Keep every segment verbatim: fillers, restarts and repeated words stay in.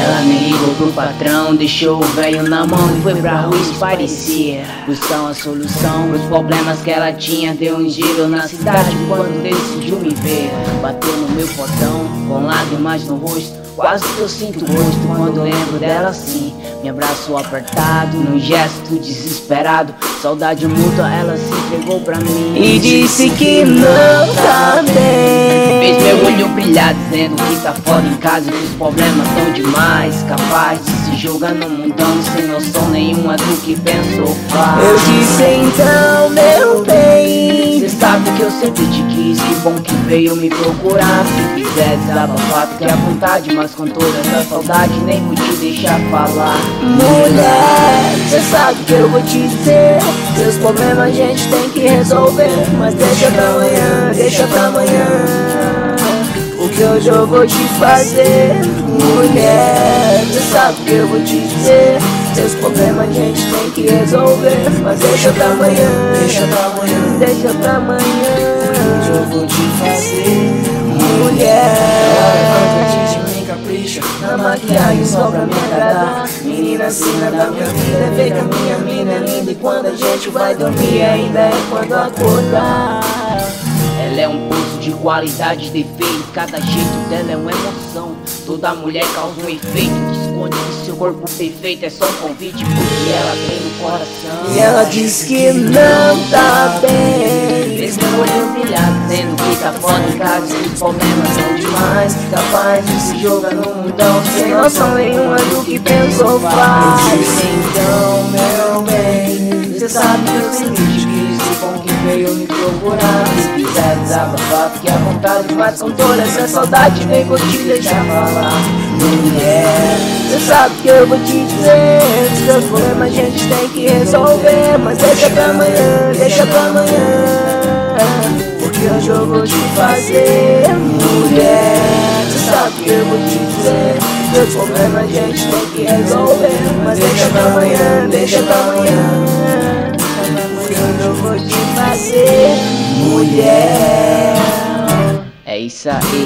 Ela nem ligou pro patrão, deixou o velho na mão e foi pra rua esparecer, buscar uma solução pros problemas que ela tinha. Deu um giro na cidade quando decidiu me ver. Bateu no meu portão com lágrimas no rosto, quase que eu sinto o rosto quando lembro dela assim. Me abraçou apertado, num gesto desesperado. Saudade mútua, ela se entregou pra mim e disse que não tá bem. Fez meu olho brilhar dizendo que tá foda em casa, que os problemas tão demais. Capaz de se jogar no mundão sem noção nenhuma do que pensou faz. Eu disse então, meu bem, cê sabe que eu sempre te quis, que bom que veio me procurar. Se quiser desabafar, fique à vontade, mas com toda essa saudade nem vou te deixar falar. Mulher, cê sabe que eu vou te dizer, seus problemas a gente tem que resolver, mas deixa pra amanhã, deixa pra amanhã, o que hoje eu vou te fazer. Mulher, cê sabe que eu vou te dizer, seus problemas a gente tem que resolver, mas deixa pra amanhã, deixa pra amanhã, deixa pra amanhã, hoje eu vou te fazer. Mulher, na maquiagem só pra me agradar. Menina, sina da minha vida, vê que a minha mina é linda. E quando a gente vai dormir ainda é quando acordar. Ela é um poço de qualidade, defeito, cada jeito dela é uma emoção. Toda mulher causa um efeito que esconde que seu corpo perfeito é só um convite, porque ela tem no coração. E ela diz que não tá bem. Fez meu olho brilhar dizendo que tá foda em casa, que os problemas são demais. Capaz de se jogar no mundão sem noção nenhuma do que pensou faz. Eu disse então, meu bem, cê sabe que eu sempre te quis, que bom que veio me procurar. Se quiser desabafar, fique à vontade, mas com toda essa saudade nem vou te deixar falar. Mulher, cê sabe que eu vou te dizer, seus problemas a gente tem que resolver, mas deixa pra amanhã, deixa pra amanhã, porque hoje eu vou te fazer. Mulher, cê sabe que eu vou te dizer, seus problemas a gente tem que resolver, mas deixa pra amanhã, deixa pra amanhã, porque hoje eu vou te fazer. Mulher, é isso aí.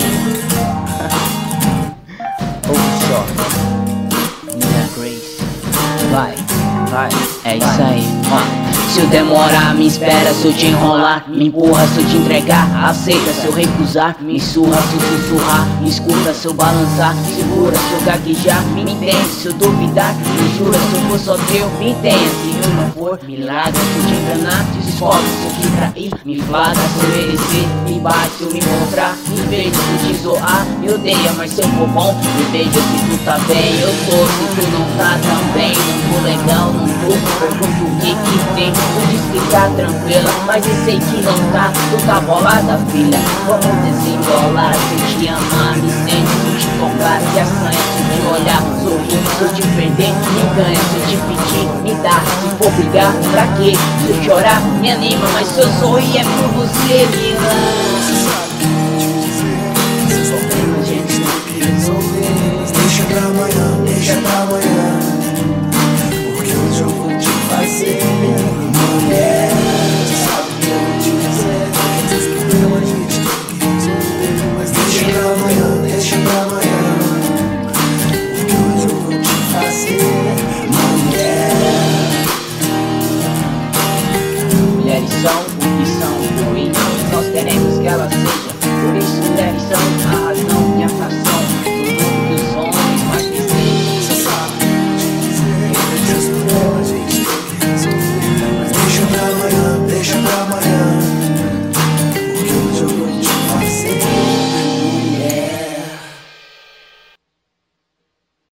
Ouve só, Nina Grace, vai, vai, é isso aí, ó. Se eu demorar, me espera, se eu te enrolar, me empurra, se eu te entregar, aceita se eu recusar, me surra se eu sussurrar, me escuta se eu balançar, segura se eu gaguejar, me entende se eu duvidar, me jura se eu for só teu, me entende se eu não for, milagre se eu te enganar, descobre se eu te trair, me flagra se eu merecer, me bate se eu me encontrar, me veja se eu te zoar, me odeia mas se eu for bom, me veja se tu tá bem, eu tô, se tu não tá tão bem, não tô legal, não tô, pergunto o que que tem. Tu diz que tá tranquila, mas eu sei que não tá. Tu tá bolada, filha, vamos desembolar. Se eu te amar, me sente, se eu te tocar, se assanha, se eu te olhar, sorrir, se eu te perder, me ganha, se eu te pedir, me dá. Se for brigar, pra quê? Se eu chorar, me anima, mas se eu sorrir é por você, mina.